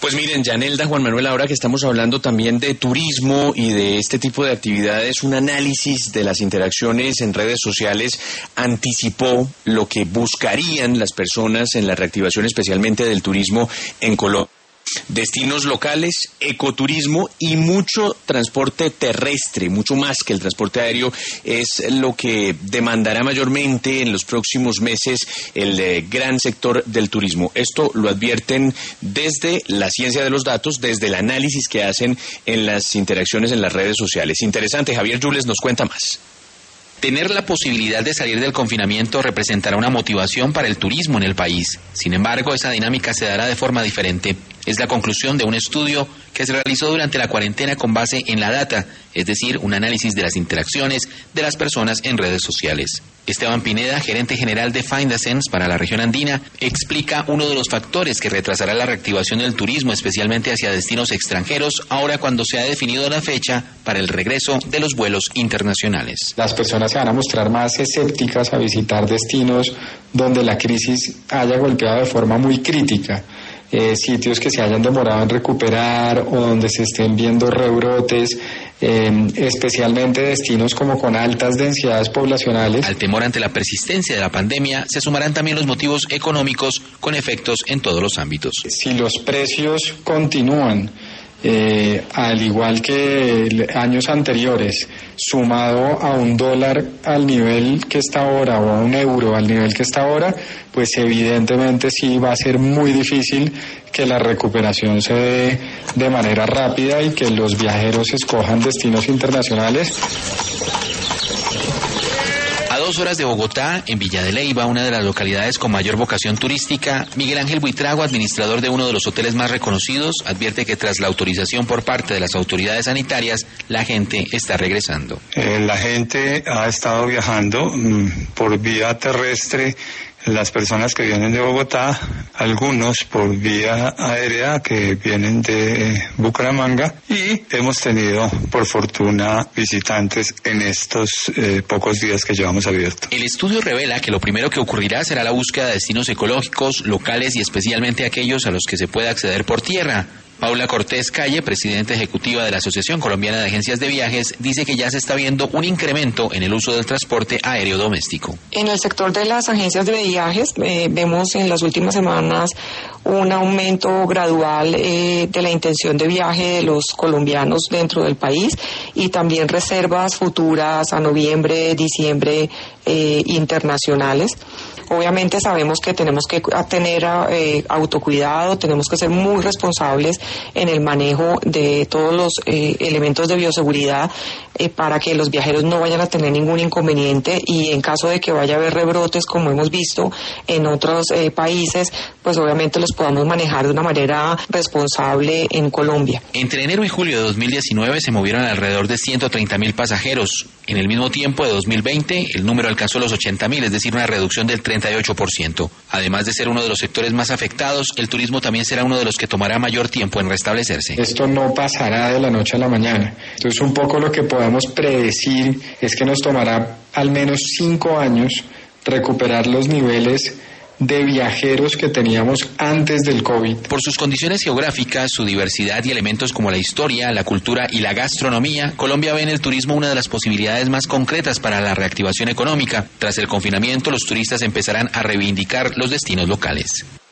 Pues miren, Yanelda, Juan Manuel, ahora que estamos hablando también de turismo y de este tipo de actividades, un análisis de las interacciones en redes sociales anticipó lo que buscarían las personas en la reactivación especialmente del turismo en Colombia. Destinos locales, ecoturismo y mucho transporte terrestre, mucho más que el transporte aéreo, es lo que demandará mayormente en los próximos meses el gran sector del turismo. Esto lo advierten desde la ciencia de los datos, desde el análisis que hacen en las interacciones en las redes sociales. Interesante, Javier Yules nos cuenta más. Tener la posibilidad de salir del confinamiento representará una motivación para el turismo en el país. Sin embargo, esa dinámica se dará de forma diferente. Es la conclusión de un estudio que se realizó durante la cuarentena con base en la data, es decir, un análisis de las interacciones de las personas en redes sociales. Esteban Pineda, gerente general de Find a Sense para la región andina, explica uno de los factores que retrasará la reactivación del turismo, especialmente hacia destinos extranjeros, ahora cuando se ha definido la fecha para el regreso de los vuelos internacionales. Las personas se van a mostrar más escépticas a visitar destinos donde la crisis haya golpeado de forma muy crítica. Sitios que se hayan demorado en recuperar o donde se estén viendo rebrotes, especialmente destinos como con altas densidades poblacionales. Al temor ante la persistencia de la pandemia, se sumarán también los motivos económicos con efectos en todos los ámbitos. Si los precios continúan al igual que años anteriores, sumado a un dólar al nivel que está ahora o a un euro al nivel que está ahora, pues evidentemente sí va a ser muy difícil que la recuperación se dé de manera rápida y que los viajeros escojan destinos internacionales. A 2 horas de Bogotá, en Villa de Leyva, una de las localidades con mayor vocación turística, Miguel Ángel Buitrago, administrador de uno de los hoteles más reconocidos, advierte que tras la autorización por parte de las autoridades sanitarias, la gente está regresando. La gente ha estado viajando por vía terrestre. Las personas que vienen de Bogotá, algunos por vía aérea que vienen de Bucaramanga, y hemos tenido, por fortuna, visitantes en estos pocos días que llevamos abierto. El estudio revela que lo primero que ocurrirá será la búsqueda de destinos ecológicos, locales y especialmente aquellos a los que se pueda acceder por tierra. Paula Cortés Calle, presidenta ejecutiva de la Asociación Colombiana de Agencias de Viajes, dice que ya se está viendo un incremento en el uso del transporte aéreo doméstico. En el sector de las agencias de viajes vemos en las últimas semanas un aumento gradual de la intención de viaje de los colombianos dentro del país y también reservas futuras a noviembre, diciembre internacionales. Obviamente sabemos que tenemos que tener autocuidado, tenemos que ser muy responsables en el manejo de todos los elementos de bioseguridad para que los viajeros no vayan a tener ningún inconveniente y en caso de que vaya a haber rebrotes como hemos visto en otros países, pues obviamente los podamos manejar de una manera responsable en Colombia. Entre enero y julio de 2019 se movieron alrededor de 130.000 pasajeros. En el mismo tiempo de 2020 el número alcanzó los 80.000, es decir, una reducción del 38%. Además de ser uno de los sectores más afectados, el turismo también será uno de los que tomará mayor tiempo en restablecerse. Esto no pasará de la noche a la mañana. Entonces un poco lo que podemos predecir es que nos tomará al menos 5 años recuperar los niveles de viajeros que teníamos antes del COVID. Por sus condiciones geográficas, su diversidad y elementos como la historia, la cultura y la gastronomía, Colombia ve en el turismo una de las posibilidades más concretas para la reactivación económica. Tras el confinamiento, los turistas empezarán a reivindicar los destinos locales.